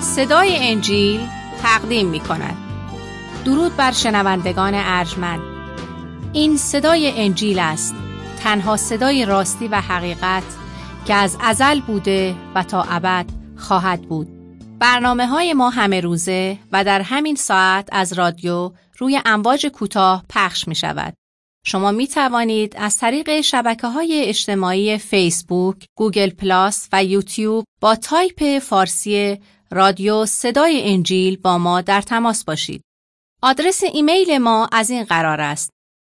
صدای انجیل تقدیم می کند. درود بر شنوندگان ارجمند. این صدای انجیل است، تنها صدای راستی و حقیقت که از ازل بوده و تا ابد خواهد بود. برنامه‌های ما همه روزه و در همین ساعت از رادیو روی امواج کوتاه پخش می شود. شما می توانید از طریق شبکه‌های اجتماعی فیسبوک، گوگل پلاس و یوتیوب با تایپ فارسی رادیو صدای انجیل با ما در تماس باشید. آدرس ایمیل ما از این قرار است: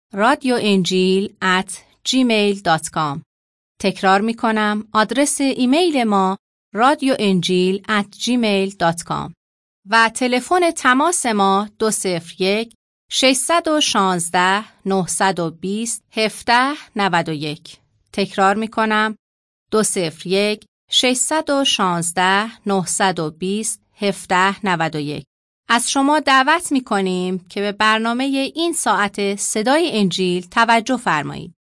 radioenjil@gmail.com. تکرار می کنم، آدرس ایمیل ما radioenjil@gmail.com و تلفن تماس ما 201-616-920-1791. تکرار می کنم، 201-616-920-1791. از شما دعوت می کنیم که به برنامه این ساعت صدای انجیل توجه فرمایید.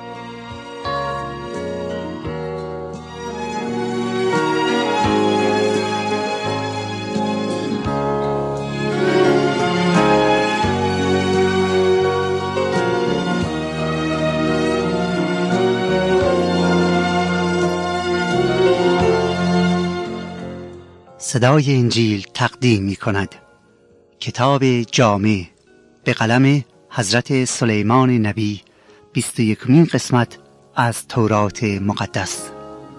صدای انجیل تقدیم می کند کتاب جامع به قلم حضرت سلیمان نبی، 21مین قسمت از تورات مقدس.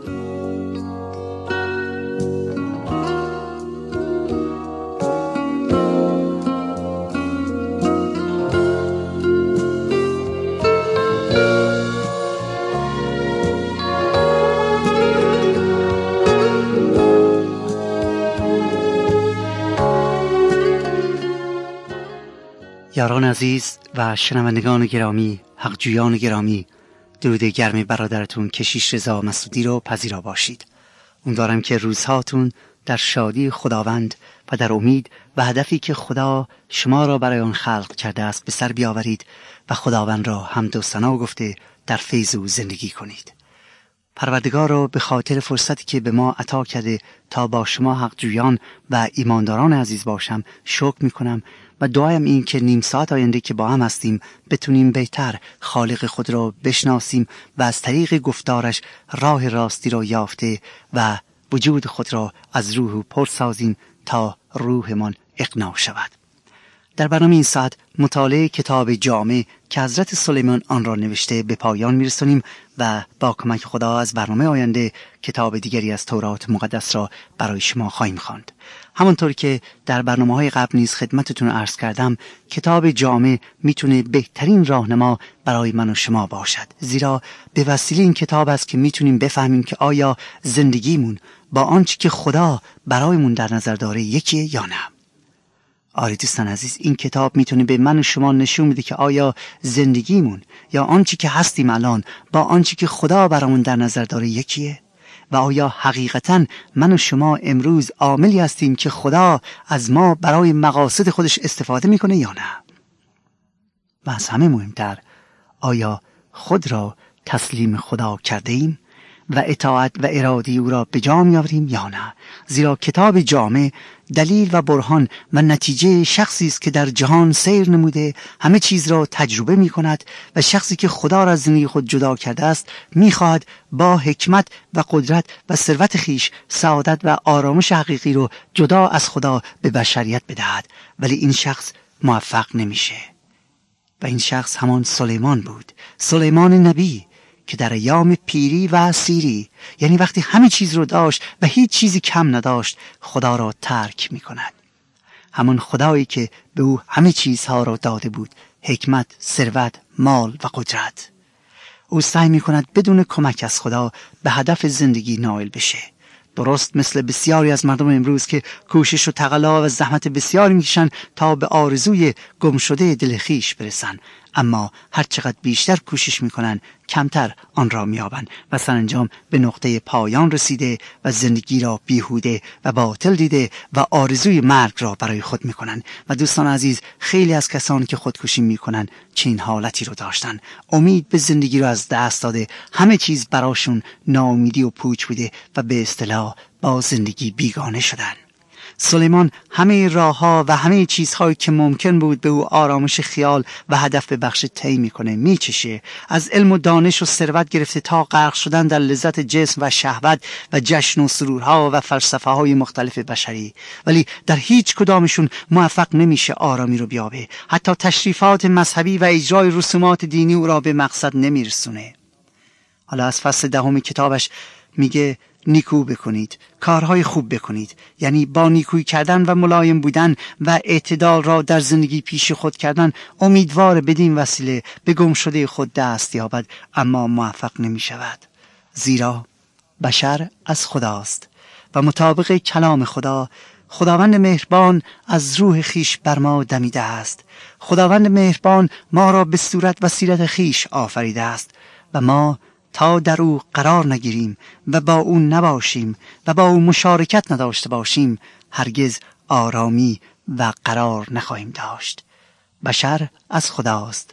یاران عزیز و شنوندگان گرامی، حقجویان گرامی، درود گرم برادرتون کشیش رضا مسعودی رو پذیرا باشید. امیدوارم که روزهاتون در شادی خداوند و در امید و هدفی که خدا شما را برای آن خلق کرده است به سر بیاورید و خداوند را حمد و ثنا گفته در فیض او زندگی کنید. پروردگار را به خاطر فرصتی که به ما عطا کرده تا با شما حقجویان و ایمانداران عزیز باشم شکر میکنم و دعایم این که نیم ساعت آینده که با هم هستیم بتونیم بهتر خالق خود را بشناسیم و از طریق گفتارش راه راستی را یافته و وجود خود را از روح پر سازیم تا روحمان اقناع شود. در برنامه این ساعت مطالعه کتاب جامع که حضرت سلیمان آن را نوشته به پایان میرسونیم و با کمک خدا از برنامه آینده کتاب دیگری از تورات مقدس را برای شما خواهیم خواند. همانطور که در برنامه‌های قبل نیز خدمتتون عرض کردم، کتاب جامع میتونه بهترین راهنما برای من و شما باشد، زیرا به وسیله این کتاب است که میتونیم بفهمیم که آیا زندگیمون با آنچه که خدا برایمون در نظر داره یکیه یا نه. آره دوستان عزیز، این کتاب میتونه به من و شما نشون بده که آیا زندگیمون یا آنچه که هستیم الان با آنچه که خدا برامون در نظر داره یکیه و آیا حقیقتاً من و شما امروز عاملی هستیم که خدا از ما برای مقاصد خودش استفاده میکنه یا نه؟ و از همه مهمتر، آیا خود را تسلیم خدا کرده ایم و اطاعت و اراده او را به جا می‌آوریم یا نه؟ زیرا کتاب جامع دلیل و برهان و نتیجه شخصی است که در جهان سیر نموده، همه چیز را تجربه می‌کند و شخصی که خدا را از زندگی خود جدا کرده است می‌خواهد با حکمت و قدرت و ثروت خیش سعادت و آرامش حقیقی را جدا از خدا به بشریت بدهد، ولی این شخص موفق نمیشه. و این شخص همان سلیمان بود، سلیمان نبی، که در ایام پیری و سیری، یعنی وقتی همه چیز رو داشت و هیچ چیزی کم نداشت، خدا را ترک می کند. همان خدایی که به او همه چیزها را داده بود، حکمت، ثروت، مال و قدرت. او سعی می کند بدون کمک از خدا به هدف زندگی نائل بشه. درست مثل بسیاری از مردم امروز که کوشش و تقلا و زحمت بسیاری میکشن تا به آرزوی گم شده دل خویش برسن، اما هر چقدر بیشتر کوشش میکنن کمتر آن را میابن و سرانجام به نقطه پایان رسیده و زندگی را بیهوده و باطل دیده و آرزوی مرگ را برای خود میکنن. و دوستان عزیز، خیلی از کسانی که خودکشی میکنن چنین حالتی رو داشتن، امید به زندگی رو از دست داده، همه چیز براشون ناامیدی و پوچ بوده و به اصطلاح با زندگی بیگانه شدن. سلیمان همه راه‌ها و همه چیزهایی که ممکن بود به او آرامش خیال و هدف ببخشه طی میکنه، میچشه. از علم و دانش و ثروت گرفته تا غرق شدن در لذت جسم و شهوت و جشن و سرورها و فلسفه های مختلف بشری، ولی در هیچ کدامشون موفق نمیشه آرامی رو بیابه. حتی تشریفات مذهبی و اجرای رسومات دینی او را به مقصد نمیرسونه. حالا از فصل 10 کتابش میگه نیکو بکنید، کارهای خوب بکنید، یعنی با نیکویی کردن و ملایم بودن و اعتدال را در زندگی پیش خود کردن امیدوار بدین وسیله به گم شده خود دست یابد، اما موفق نمی شود. زیرا بشر از خداست و مطابق کلام خدا خداوند مهربان از روح خیش بر ما دمیده است. خداوند مهربان ما را به صورت و سیرت خیش آفریده است و ما تا در او قرار نگیریم و با او نباشیم و با او مشارکت نداشته باشیم هرگز آرامی و قرار نخواهیم داشت. بشر از خداست،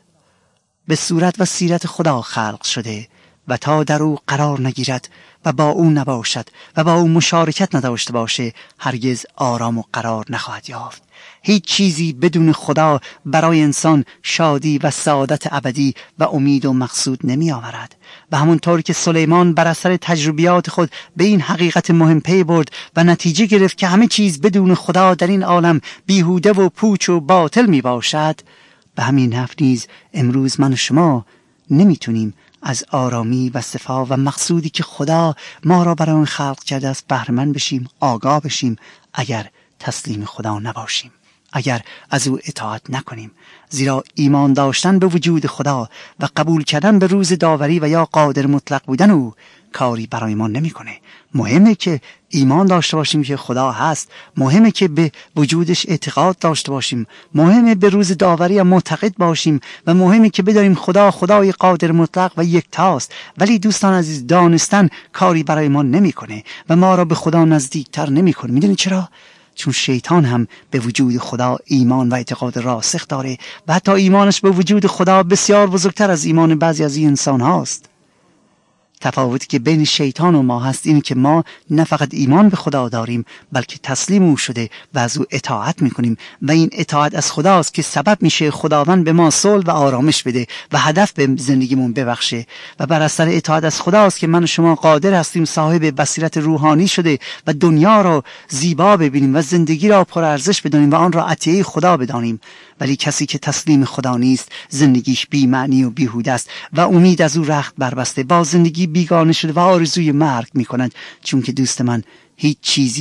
به صورت و سیرت خدا خلق شده و تا در او قرار نگیرد و با او نباشد و با او مشارکت نداشته باشه هرگز آرام و قرار نخواهد یافت. هیچ چیزی بدون خدا برای انسان شادی و سعادت ابدی و امید و مقصود نمی آورد. و همونطور که سلیمان بر اثر تجربیات خود به این حقیقت مهم پی برد و نتیجه گرفت که همه چیز بدون خدا در این عالم بیهوده و پوچ و باطل می باشد، به همین نحو نیز امروز من و شما نمیتونیم از آرامی و صفا و مقصودی که خدا ما را برای آن خلق کرده است بهره‌مند بشیم، آگاه بشیم، اگر تسلیم خدا نباشیم، اگر از او اطاعت نکنیم. زیرا ایمان داشتن به وجود خدا و قبول کردن به روز داوری و یا قادر مطلق بودن او کاری برای ما نمیکنه. مهمه که ایمان داشته باشیم که خدا هست، مهمه که به وجودش اعتقاد داشته باشیم، مهمه به روز داوری معتقد باشیم و مهمه که بدانیم خدا خدای قادر مطلق و یکتاست. ولی دوستان عزیز، دانستن کاری برای ما نمیکنه و ما را به خدا نزدیکتر نمیکنه. میدونید چرا؟ چون شیطان هم به وجود خدا ایمان و اعتقاد راسخ داره و حتی ایمانش به وجود خدا بسیار بزرگتر از ایمان بعضی از این انسان هاست. تفاوتی که بین شیطان و ما هست اینه که ما نه فقط ایمان به خدا داریم بلکه تسلیم او شده و از او اطاعت میکنیم و این اطاعت از خداست که سبب میشه خداوند به ما صلح و آرامش بده و هدف به زندگیمون ببخشه. و بر اثر اطاعت از خداست که من و شما قادر هستیم صاحب بصیرت روحانی شده و دنیا را زیبا ببینیم و زندگی را پرارزش بدانیم و آن را عطیه خدا بدانیم. ولی کسی که تسلیم خدا نیست زندگیش بی معنی و بیهوده است و امید از او رخت بربسته، با زندگی بیگانه شده و آرزوی مرگ میکند، چون که دوست من هیچ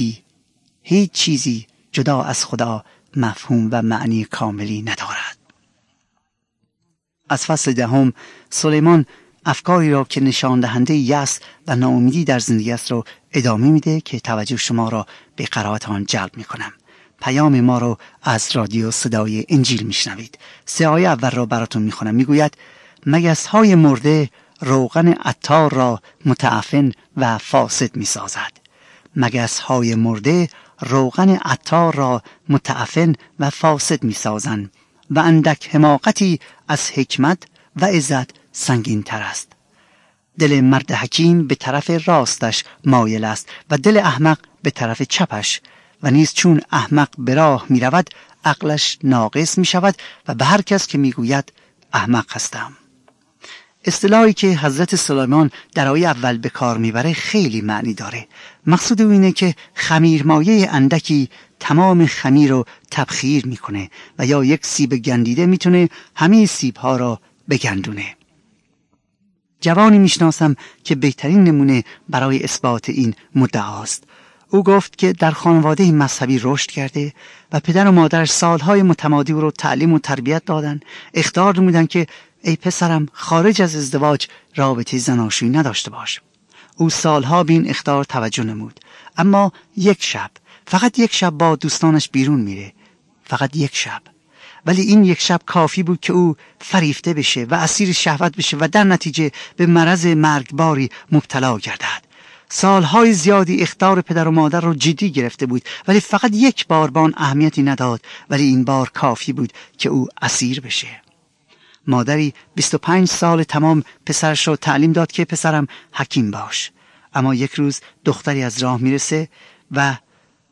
چیزی جدا از خدا مفهوم و معنی کاملی ندارد. از فصل 10 سلیمان افکاری را که نشان دهنده یأس و ناامیدی در زندگی است را ادامه میده که توجه شما را به قرائت آن جلب میکنم. پیام ما رو از رادیو صدای انجیل میشنوید. 3 آیه اول را براتون میخونم. میگوید مگس‌های مرده روغن عطار را متعفن و فاسد میسازد. مگس‌های مرده روغن عطار را متعفن و فاسد میسازند و اندک حماقتی از حکمت و عزت سنگین تر است. دل مرد حکیم به طرف راستش مایل است و دل احمق به طرف چپش، و نیز چون احمق به راه می رود عقلش ناقص می شود و به هر کس که می گوید احمق هستم. اصطلاحی که حضرت سلیمان در آیه اول به کار می بره خیلی معنی داره. مقصود او اینه که خمیرمایه اندکی تمام خمیر رو تبخیر می کنه و یا یک سیب گندیده می تونه همه سیب ها را بگندونه. جوانی می شناسم که بهترین نمونه برای اثبات این مدعاست. او گفت که در خانواده مذهبی رشد کرده و پدر و مادرش سالهای متمادی او رو تعلیم و تربیت دادن، اخطار نمودن که ای پسرم خارج از ازدواج رابطه زناشویی نداشته باش. او سالها به این اخطار توجه نمود، اما فقط یک شب با دوستانش بیرون میره، فقط یک شب. ولی این یک شب کافی بود که او فریفته بشه و اسیر شهوت بشه و در نتیجه به مرض مرگباری مبتلا گردد. سالهای زیادی اخطار پدر و مادر رو جدی گرفته بود، ولی فقط یک بار با آن اهمیتی نداد، ولی این بار کافی بود که او اسیر بشه. مادری 25 سال تمام پسرش رو تعلیم داد که پسرم حکیم باش، اما یک روز دختری از راه میرسه و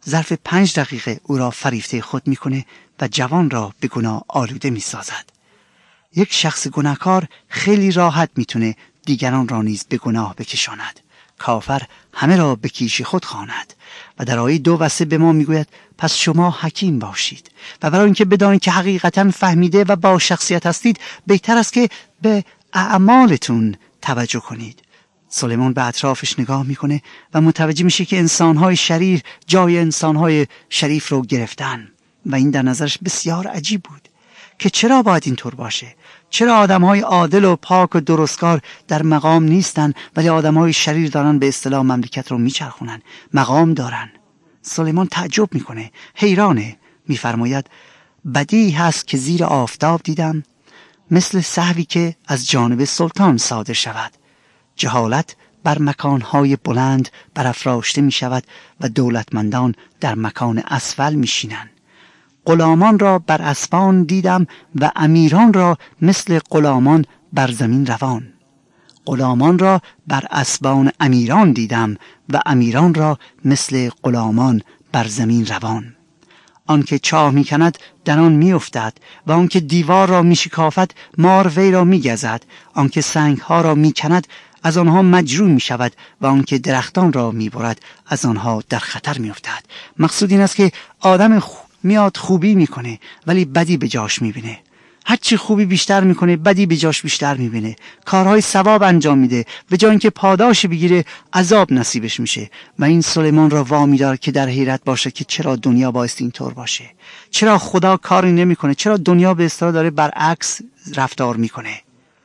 ظرف 5 دقیقه او را فریفته خود میکنه و جوان را به گناه آلوده میسازد. یک شخص گناهکار خیلی راحت میتونه دیگران را نیز به گناه بکشاند. کافر همه را به کیش خود خواند. و در آیه 2 و 3 به ما میگوید پس شما حکیم باشید و برای اینکه بدانید که حقیقتا فهمیده و با شخصیت هستید بهتر است که به اعمالتون توجه کنید. سلیمان به اطرافش نگاه میکنه و متوجه میشه که انسانهای شریر جای انسانهای شریف رو گرفتن و این در نظرش بسیار عجیب بود که چرا باید اینطور باشه. چرا آدمهای عادل و پاک و درستکار در مقام نیستن ولی آدمهای شریر دارن به اصطلاح مملکت رو میچرخونن، مقام دارن. سلیمان تعجب میکنه، حیرانه. میفرماید بدی هست که زیر آفتاب دیدم مثل سهوی که از جانب سلطان صادر شود. جهالت بر مکانهای بلند برافراشته می شود و دولتمندان در مکان اسفل می شینند. غلامان را بر اسبان دیدم و امیران را مثل غلامان بر زمین روان. غلامان را بر اسبان امیران دیدم و امیران را مثل غلامان بر زمین روان. آنکه چاه می کند در آن می افتد و آنکه دیوار را می شکافد مار وی را می گزد. آنکه سنگ ها را می کند از آنها مجروح می شود و آنکه درختان را می برد از آنها در خطر می افتد. مقصود این است که آدم میاد خوبی میکنه ولی بدی به جاش میبینه. هرچی خوبی بیشتر میکنه بدی به جاش بیشتر میبینه. کارهای ثواب انجام میده به جای اینکه پاداش بگیره عذاب نصیبش میشه. و این سلیمان را وامی داره که در حیرت باشه که چرا دنیا بایستی اینطور باشه. چرا خدا کاری نمیکنه؟ چرا دنیا به اصطلاح داره برعکس رفتار میکنه؟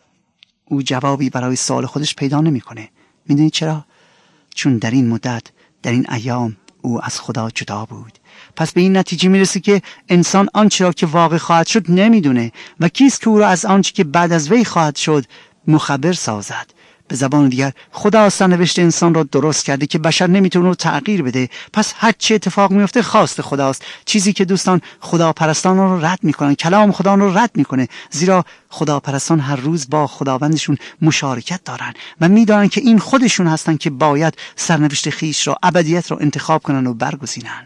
او جوابی برای سوال خودش پیدا نمیکنه. میدونید چرا؟ چون در این مدت، در این ایام او از خدا جدا بود. پس به این نتیجه میرسه که انسان آنچه را که واقع خواهد شد نمیدونه و کیست که او را از آنچه که بعد از وی خواهد شد مخبر سازد. به زبان دیگر خدا سرنوشت انسان را درست کرده که بشر نمیتونه تغییر بده. پس هر چه اتفاق میفته خواست خداست. چیزی که دوستان خداپرستان رو رد میکنن، کلام خدا رو رد میکنه، زیرا خداپرستان هر روز با خداوندشون مشارکت دارن و میدونن که این خودشون هستن که باید سرنوشت خیش را، ابدیت را انتخاب کنن و برگزینن.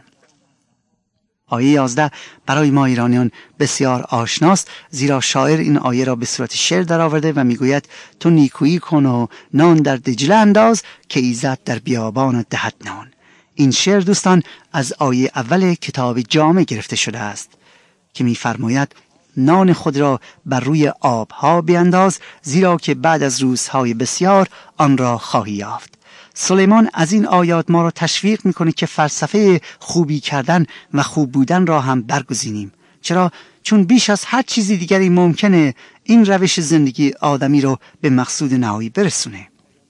آیه 11 برای ما ایرانیان بسیار آشناست، زیرا شاعر این آیه را به صورت شعر درآورده و میگوید تو نیکویی کن و نان در دجله انداز که ایزد در بیابان دهد نان. این شعر دوستان از آیه اول کتاب جامع گرفته شده است که میفرماید نان خود را بر روی آبها بینداز زیرا که بعد از روزهای بسیار آن را خواهی یافت. سلیمان از این آیات ما را تشویق میکنه که فلسفه خوبی کردن و خوب بودن را هم برگزینیم. چرا؟ چون بیش از هر چیزی دیگری ممکنه این روش زندگی آدمی رو به مقصود نهایی برسونه.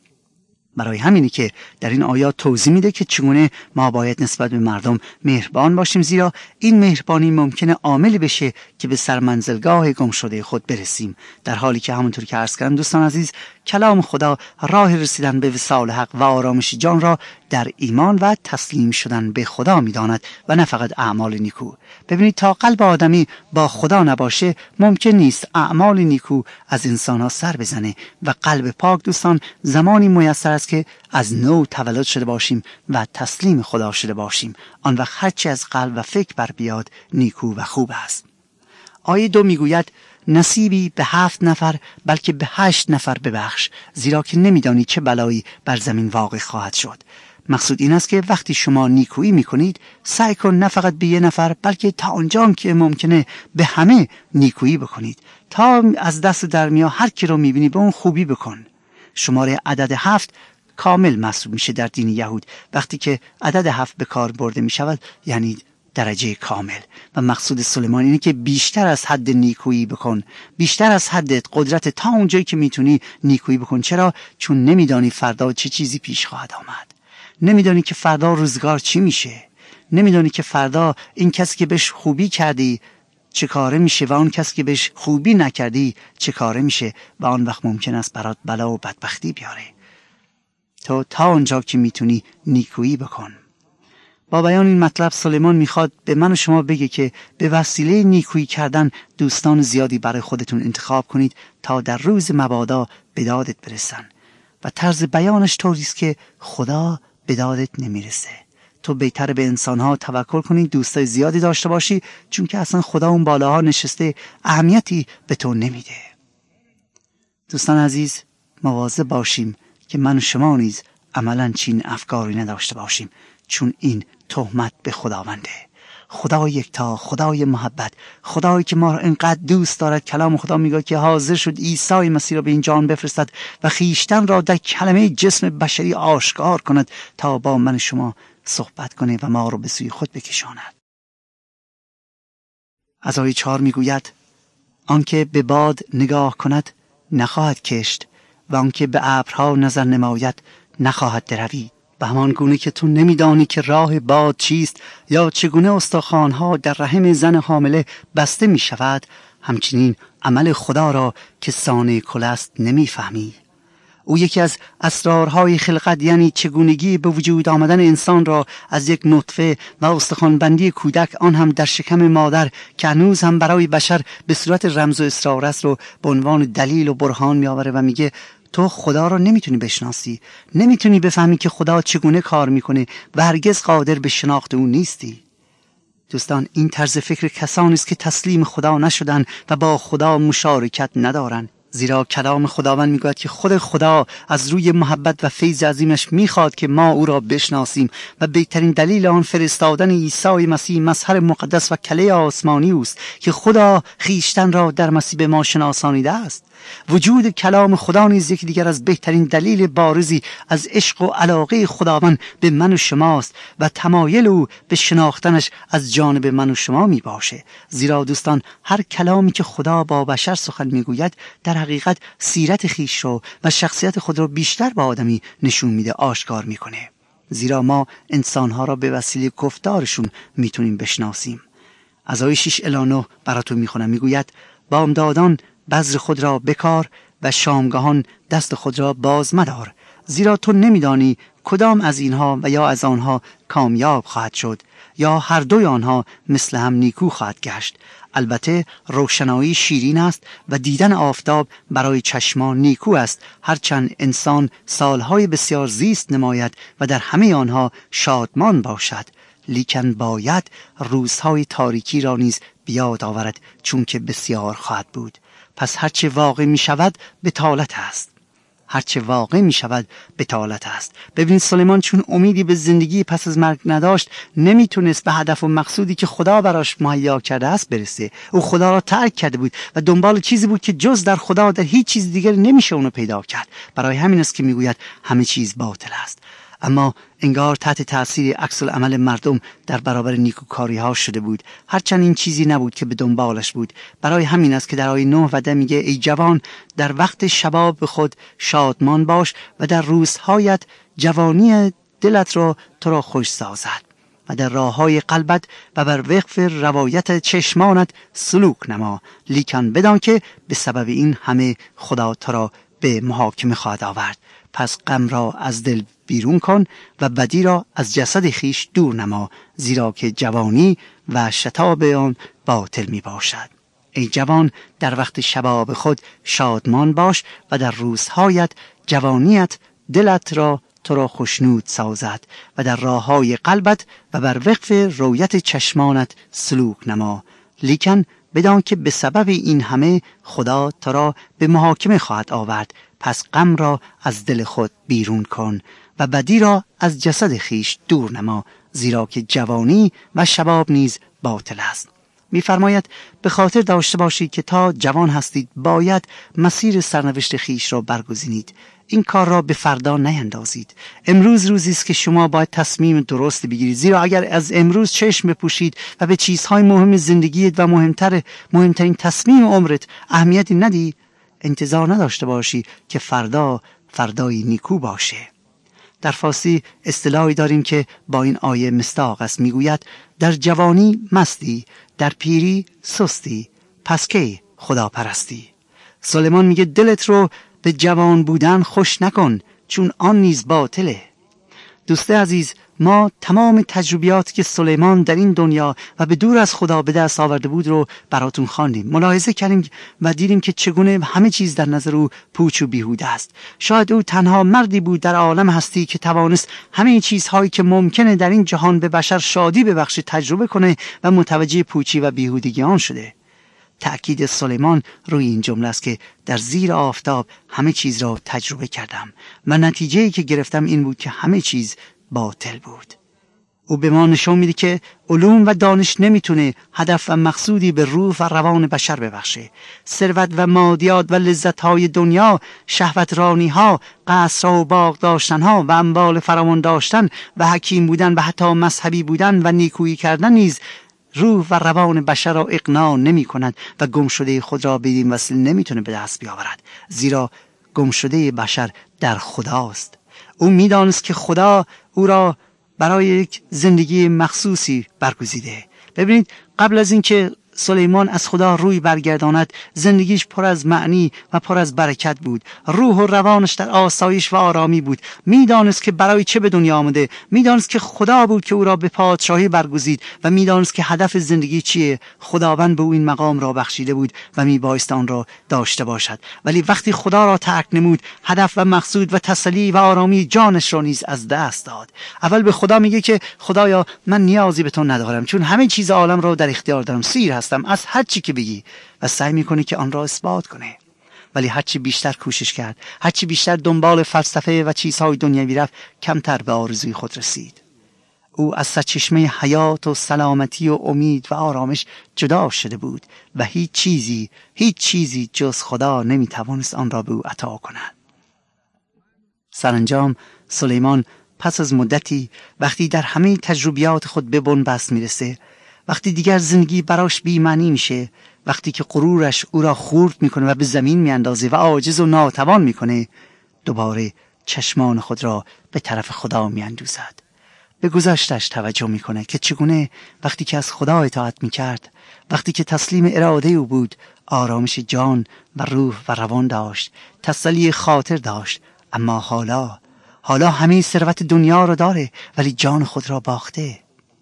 برای همینی که در این آیات توضیح میده که چگونه ما باید نسبت به مردم مهربان باشیم، زیرا این مهربانی ممکنه عاملی بشه که به سرمنزلگاه گم شده خود برسیم، در حالی که همونطور که عرض کردم دوستان عزیز کلام خدا راه رسیدن به وصال حق و آرامش جان را در ایمان و تسلیم شدن به خدا میداند و نه فقط اعمال نیکو. ببینید تا قلب آدمی با خدا نباشه ممکن نیست اعمال نیکو از انسانها سر بزنه و قلب پاک دوستان زمانی میسر است که از نو تولد شده باشیم و تسلیم خدا شده باشیم. آن وقت هرچی از قلب و فکر بر بیاد نیکو و خوب است. آیه 2 میگوید نصیبی به 7 نفر بلکه به 8 نفر ببخش زیرا که نمیدانی چه بلایی بر زمین واقع خواهد شد. مقصود این است که وقتی شما نیکویی میکنید سعی کن نه فقط به 1 نفر بلکه تا آنجا که ممکنه به همه نیکویی بکنید. تا از دست در میاد هر کی رو میبینی به اون خوبی بکن. شماره عدد 7 کامل محسوب میشه در دین یهود. وقتی که عدد 7 به کار برده میشود یعنی درجه کامل. و مقصود سلیمان اینه که بیشتر از حد نیکویی بکن، بیشتر از حدت، قدرت تا اونجایی که میتونی نیکویی بکن. چرا؟ چون نمیدانی فردا چه چیزی پیش خواهد آمد. نمیدانی که فردا روزگار چی میشه. نمیدانی که فردا این کسی که بهش خوبی کردی چه کاره میشه و اون کسی که بهش خوبی نکردی چه کاره میشه و آن وقت ممکن است برات بلا و بدبختی بیاره. تو تا اونجا که میتونی نیکویی بکن. با بیان این مطلب سلیمان میخواد به من و شما بگه که به وسیله نیکویی کردن دوستان زیادی برای خودتون انتخاب کنید تا در روز مبادا به دادت برسن. و طرز بیانش طوری است که خدا به دادت نمیرسه. تو بهتره به انسانها توکل کنی، دوستای زیادی داشته باشی، چون که اصلا خدا اون بالاها نشسته، اهمیتی به تو نمیده. دوستان عزیز، مواظب باشیم که من و شما نیز عملاً چین افکاری نداشته باشیم، چون این تهمت به خداونده. خدا یکتا، خدای محبت، خدایی که ما را انقدر دوست دارد. کلام خدا میگه که حاضر شد عیسی مسیح را به این جهان بفرستد و خویشتن را در کلمه جسم بشری آشکار کند تا با من شما صحبت کنه و ما را به سوی خود بکشاند. از آیه 4 میگوید آنکه به باد نگاه کند نخواهد کشت و آنکه به ابرها نظر نماید نخواهد دروید. به همان گونه که تو نمیدانی که راه باد چیست یا چگونه استخوان‌ها در رحم زن حامله بسته می شود، همچنین عمل خدا را که صانع کل است نمیفهمی. او یکی از اسرارهای خلقت، یعنی چگونگی به وجود آمدن انسان را از یک نطفه و استخوان‌بندی کودک، آن هم در شکم مادر که هنوز هم برای بشر به صورت رمز و اسرار است، رو به عنوان دلیل و برهان میآوره و میگه تو خدا را نمیتونی بشناسی، نمیتونی بفهمی که خدا چگونه کار میکنه و هرگز قادر به شناخت او نیستی. دوستان، این طرز فکر کسانی است که تسلیم خدا نشدن و با خدا مشارکت ندارن. زیرا کلام خداوند میگوید که خود خدا از روی محبت و فیض عظیمش میخواد که ما او را بشناسیم و بهترین دلیل آن فرستادن عیسی مسیح مظهر مقدس و کله آسمانی اوست که خدا خیشتن را در مسیح به ما شناسانیده است. وجود کلام خدا نیز یکی دیگر از بهترین دلیل بارزی از عشق و علاقه خداوند به من و شماست و تمایل او به شناختنش از جانب من و شما می باشه. زیرا دوستان، هر کلامی که خدا با بشر سخن میگوید در حقیقت سیرت خیش رو و شخصیت خود رو بیشتر به آدمی نشون میده، آشکار میکنه. زیرا ما انسانها را به وسیله گفتارشون میتونیم بشناسیم. از آیه 6 الی 9 براتون میخونم. میگوید بامدادان بذر خود را بکار و شامگاهان دست خود را باز مدار، زیرا تو نمیدانی کدام از اینها و یا از آنها کامیاب خواهد شد یا هر دوی آنها مثل هم نیکو خواهد گشت. البته روشنایی شیرین است و دیدن آفتاب برای چشمان نیکو است، هرچند انسان سالهای بسیار زیست نماید و در همه آنها شادمان باشد. لیکن باید روزهای تاریکی را نیز بیاد آورد، چون که بسیار خواهد بود. پس هرچه واقع می شود بطالت است. هرچه واقع می شود بطالت است. ببینید سلیمان چون امیدی به زندگی پس از مرگ نداشت، نمیتونست به هدف و مقصودی که خدا براش مهیا کرده است برسه. او خدا را ترک کرده بود و دنبال چیزی بود که جز در خدا در هیچ چیز دیگر نمیشه اونو پیدا کرد. برای همین است که میگوید همه چیز باطل است. اما انگار تحت تأثیر عکس العمل مردم در برابر نیکوکاری ها شده بود، هرچند این چیزی نبود که به دنبالش بود. برای همین است که در آیه 9 و 10 میگه ای جوان، در وقت شباب خود شادمان باش و در روزهایت جوانی دلت را تو را خوش سازد و در راههای قلبت و بر وقف روایت چشمانت سلوک نما. لیکن بدان که به سبب این همه خدا تو را به محاکمه خواهد آورد. پس غم را از دل بیرون کن و بدی را از جسد خیش دور نما، زیرا که جوانی و شتاب آن باطل می باشد. ای جوان، در وقت شباب خود شادمان باش و در روزهایت جوانیت دلت را تو را خوشنود سازد و در راههای قلبت و بر وقف رویت چشمانت سلوک نما. لیکن بدان که به سبب این همه خدا تو را به محاکمه خواهد آورد. پس غم را از دل خود بیرون کن و بدی را از جسد خیش دور نما، زیرا که جوانی و شباب نیز باطل است. می‌فرماید به خاطر داشته باشید که تا جوان هستید باید مسیر سرنوشت خیش را برگزینید. این کار را به فردا نیندازید. امروز روزی است که شما باید تصمیم درست بگیرید، زیرا اگر از امروز چشم بپوشید و به چیزهای مهم زندگیت و مهمترین تصمیم عمرت اهمیتی ندی، انتظار نداشته باشی که فردای نیکو باشه. در فارسی اصطلاحی داریم که با این آیه مصداق است. میگوید در جوانی مستی، در پیری سستی، پس کی خدا پرستی. سلیمان میگه دلت رو به جوان بودن خوش نکن، چون آن نیز باطله. دوست عزیز، ما تمام تجربیاتی که سلیمان در این دنیا و به دور از خدا به دست آورده بود رو براتون خواندیم، ملاحظه کردیم و دیدیم که چگونه همه چیز در نظر او پوچ و بیهوده است. شاید او تنها مردی بود در عالم هستی که توانست همه چیزهایی که ممکنه در این جهان به بشر شادی ببخشه تجربه کنه و متوجه پوچی و بیهودگی آن شده. تأکید سلیمان روی این جمله است که در زیر آفتاب همه چیز را تجربه کردم و نتیجه‌ای که گرفتم این بود که همه چیز باطل بود. او به ما نشون میده که علوم و دانش نمیتونه هدف و مقصودی به روح و روان بشر ببخشه. ثروت و مادیات و لذت‌های دنیا، شهوت رانی‌ها، قصرها و باغ داشتن‌ها و اموال فراوان داشتن و حکیم بودن و حتی مذهبی بودن و نیکویی کردن نیز روح و روان بشر را اقناع نمی کند و گمشده خود را بدین وسیله نمیتونه به دست بیاورد، زیرا گمشده بشر در خداست. او میدانست که خدا او را برای یک زندگی مخصوصی برگزیده. ببینید، قبل از اینکه سلیمان از خدا روی برگرداند، زندگیش پر از معنی و پر از برکت بود. روح و روانش در آسایش و آرامی بود. میدانست که برای چه به دنیا آمده، میدانست که خدا بود که او را به پادشاهی برگزید و میدانست که هدف زندگی چیه. خداوند به او این مقام را بخشیده بود و میبایست آن را داشته باشد. ولی وقتی خدا را ترک نمود، هدف و مقصود و تسلی و آرامی جانش را نیز از دست داد. اول به خدا میگه که خدایا، من نیازی به تو ندارم، چون همه چیز عالم را در اختیار دارم، سیر هستم از هر چی که بگی، و سعی میکنه که آن را اثبات کنه. ولی هرچی بیشتر کوشش کرد، هرچی بیشتر دنبال فلسفه و چیزهای دنیوی رفت، کمتر به آرزوی خود رسید. او از سرچشمه حیات و سلامتی و امید و آرامش جدا شده بود و هیچ چیزی جز خدا نمیتوانست آن را به او عطا کند. سرانجام سلیمان پس از مدتی، وقتی در همه تجربیات خود به بنبست میرسه، وقتی دیگر زندگی براش بی‌معنی میشه، وقتی که غرورش او را خورد میکنه و به زمین میاندازه و عاجز و ناتوان میکنه، دوباره چشمان خود را به طرف خدا میاندازد. به گذشتش توجه میکنه که چگونه وقتی که از خدا اطاعت میکرد، وقتی که تسلیم اراده او بود، آرامش جان و روح و روان داشت، تسلی خاطر داشت. اما حالا همه ثروت دنیا را داره ولی جان خود را باخته.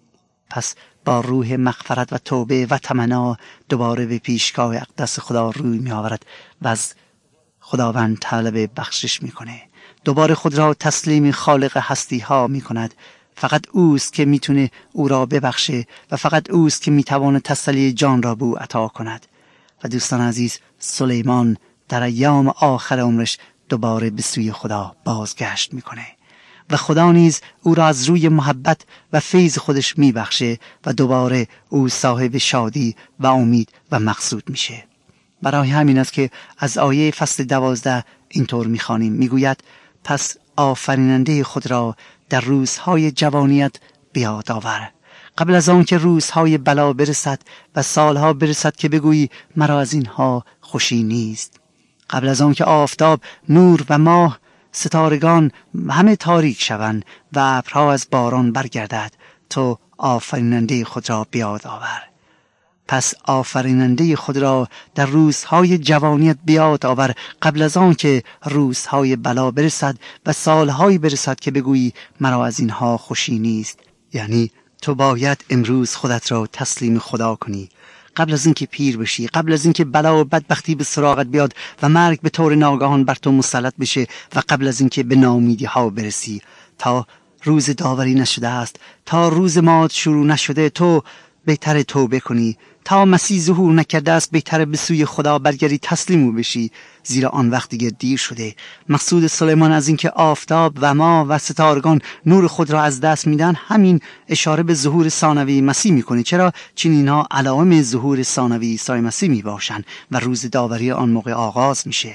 پس با روح مغفرت و توبه و تمنا دوباره به پیشگاه اقدس خدا روی می آورد و از خداوند طلب بخشش می کنه. دوباره خود را تسلیم خالق هستی ها می کند. فقط اوست که می تونه او را ببخشه و فقط اوست که می تواند تسلی جان را به او عطا کند. و دوستان عزیز، سلیمان در ایام آخر عمرش دوباره به سوی خدا بازگشت می کنه و خدا نیز او را از روی محبت و فیض خودش میبخشه و دوباره او صاحب شادی و امید و مقصود میشه. برای همین است که از آیه فصل 12 اینطور میخوانیم، میگوید: پس آفریننده خود را در روزهای جوانیت بیاد آور، قبل از آن که روزهای بلا برسد و سالها برسد که بگویی مرا از اینها خوشی نیست. قبل از آن که آفتاب، نور و ماه، ستارگان همه تاریک شوند و ابرها از باران برگردد، تو آفریننده خود را بیاد آور. پس آفریننده خود را در روزهای جوانیت بیاد آور، قبل از آن که روزهای بلا برسد و سالهایی برسد که بگویی مرا از اینها خوشی نیست. یعنی تو باید امروز خودت را تسلیم خدا کنی، قبل از اینکه پیر بشی، قبل از اینکه بلا و بدبختی به سراغت بیاد و مرگ به طور ناگهان بر تو مسلط بشه و قبل از اینکه به ناامیدی ها برسی. تا روز داوری نشده است، تا روز مات شروع نشده، تو بهتر توبه کنی. تا مسیح ظهور نکرده است، بهتر به سوی خدا برگردی، تسلیم او بشی، زیرا آن وقت دیگه دیر شده. مقصود سلیمان از اینکه آفتاب و ماه و ستارگان نور خود را از دست میدن، همین اشاره به ظهور ثانوی مسیح میکنه. چرا؟ چون اینها علائم ظهور ثانوی عیسی مسیح میباشن و روز داوری آن موقع آغاز میشه.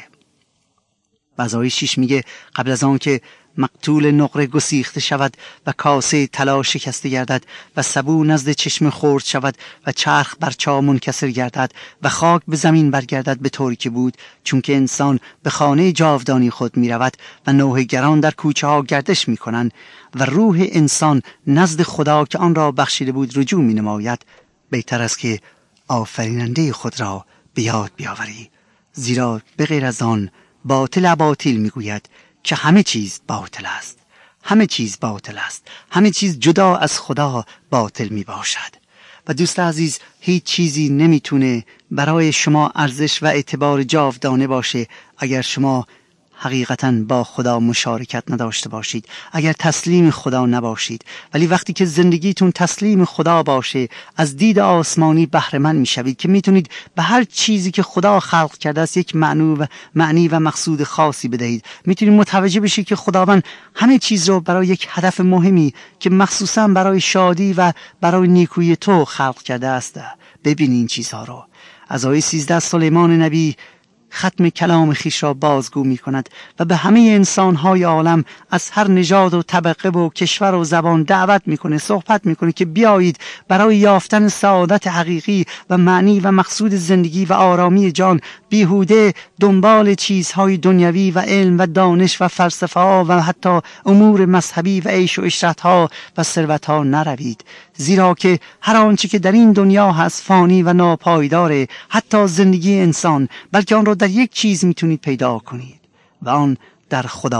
آیه 6 میگه: قبل از آن که مقتول نقره گسیخته شود و کاسه طلا شکسته گردد و سبو نزد چشم خورد شود و چرخ بر چاه منکسر گردد و خاک به زمین برگردد به طوری که بود، چون که انسان به خانه جاودانی خود می رود و نوحه‌گران در کوچه ها گردش می کنند و روح انسان نزد خدا که آن را بخشیده بود رجوع می نماید، بهتر است که آفریننده خود را به یاد بیاوری، زیرا به غیر از آن باطل اباطیل می گوید که همه چیز باطل است. همه چیز باطل است. همه چیز جدا از خدا باطل می باشد. و دوست عزیز، هیچ چیزی نمیتونه برای شما ارزش و اعتبار جاودانه باشه اگر شما حقیقتاً با خدا مشارکت نداشته باشید، اگر تسلیم خدا نباشید. ولی وقتی که زندگیتون تسلیم خدا باشه، از دید آسمانی بهره مند میشوید که میتونید به هر چیزی که خدا خلق کرده است یک معنی و مقصود خاصی بدهید. میتونید متوجه بشید که خداوند همه چیز رو برای یک هدف مهمی که مخصوصاً برای شادی و برای نیکویی تو خلق کرده است. ببینید این چیزها رو. از آیه 13 سلیمان نبی ختم کلام خیش را بازگو می کند و به همه انسانهای عالم از هر نژاد و طبقه و کشور و زبان دعوت میکنه، صحبت میکنه که بیایید برای یافتن سعادت حقیقی و معنی و مقصود زندگی و آرامی جان بیهوده دنبال چیزهای دنیوی و علم و دانش و فلسفه ها و حتی امور مذهبی و عیش و عشرت ها و ثروت ها نروید، زیرا که هر آنچه که در این دنیا هست فانی و ناپایداره، حتی زندگی انسان، بلکه آن را در یک چیز میتونید پیدا کنید و آن در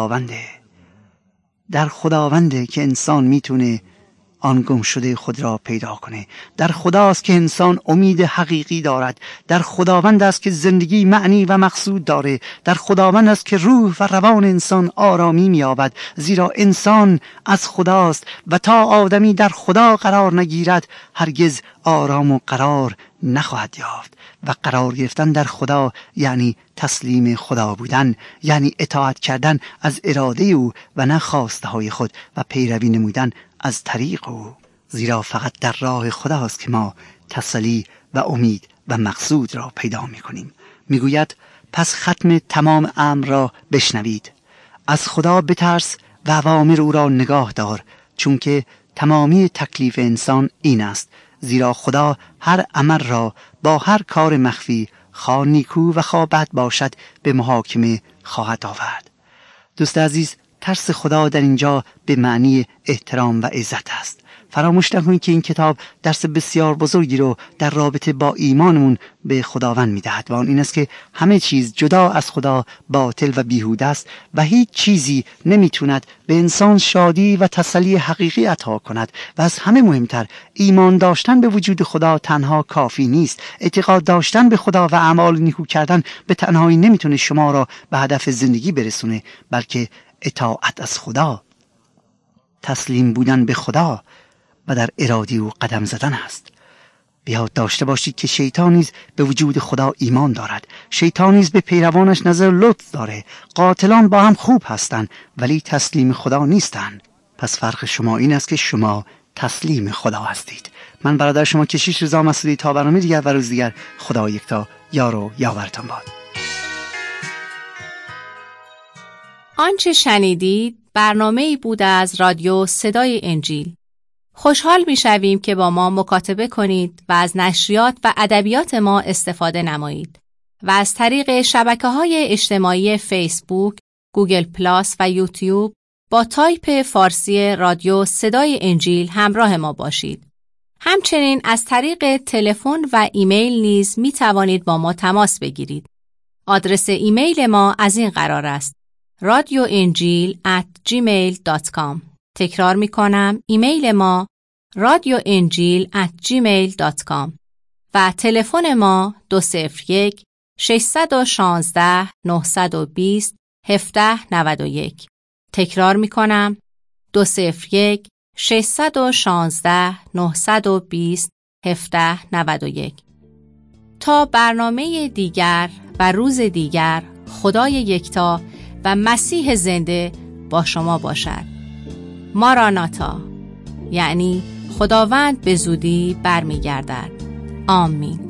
خداونده که انسان میتونه آن گم شده خود را پیدا کنه. در خداست که انسان امید حقیقی دارد. در خداوند است که زندگی معنی و مقصود داره. در خداوند است که روح و روان انسان آرامی می‌یابد، زیرا انسان از خداست و تا آدمی در خدا قرار نگیرد هرگز آرام و قرار نخواهد یافت. و قرار گرفتن در خدا یعنی تسلیم خدا بودن، یعنی اطاعت کردن از اراده او و نه خواسته های خود و پیروی نمودن از طریق او، زیرا فقط در راه خداست که ما تسلی و امید و مقصود را پیدا می کنیم. می گوید پس ختم تمام امر را بشنوید، از خدا بترس و اوامر او را نگاه دار، چون که تمامی تکلیف انسان این است، زیرا خدا هر عمل را با هر کار مخفی خواه نیکو و خواه بد باشد به محاکمه خواهد آورد. دوست عزیز، ترس خدا در اینجا به معنی احترام و عزت است. فراموش نکنید که این کتاب درس بسیار بزرگی رو در رابطه با ایمانمون به خداوند میدهد و آن این است که همه چیز جدا از خدا باطل و بیهوده است و هیچ چیزی نمیتوند به انسان شادی و تسلی حقیقی عطا کند. و از همه مهمتر، ایمان داشتن به وجود خدا تنها کافی نیست. اعتقاد داشتن به خدا و اعمال نیکو کردن به تنهایی نمیتونه شما را به هدف زندگی برسونه، بلکه اطاعت از خدا، تسلیم بودن به خدا و در اراده او قدم زدن است. بیاد داشته باشید که شیطان نیز به وجود خدا ایمان دارد. شیطان نیز به پیروانش نظر لطف داره. قاتلان با هم خوب هستند ولی تسلیم خدا نیستند. پس فرق شما این است که شما تسلیم خدا هستید. من برادر شما کشیش رضا مسعودی، تا برنامه دیگر و روز دیگر، خدا یکتا یار و یاورتان باد. آنچه شنیدید برنامه‌ای بود از رادیو صدای انجیل. خوشحال می‌شویم که با ما مکاتبه کنید و از نشریات و ادبیات ما استفاده نمایید و از طریق شبکه‌های اجتماعی فیسبوک، گوگل پلاس و یوتیوب با تایپ فارسی رادیو صدای انجیل همراه ما باشید. همچنین از طریق تلفن و ایمیل نیز می‌توانید با ما تماس بگیرید. آدرس ایمیل ما از این قرار است: radioenjil@gmail.com. تکرار می کنم، ایمیل ما radioenjil@gmail.com و تلفن ما 201-616-920-1791. تکرار می کنم، 201-616-920-1791. تا برنامه دیگر و روز دیگر، خدای یکتا و مسیح زنده با شما باشد. ماراناتا، یعنی خداوند به زودی برمیگردد. آمین.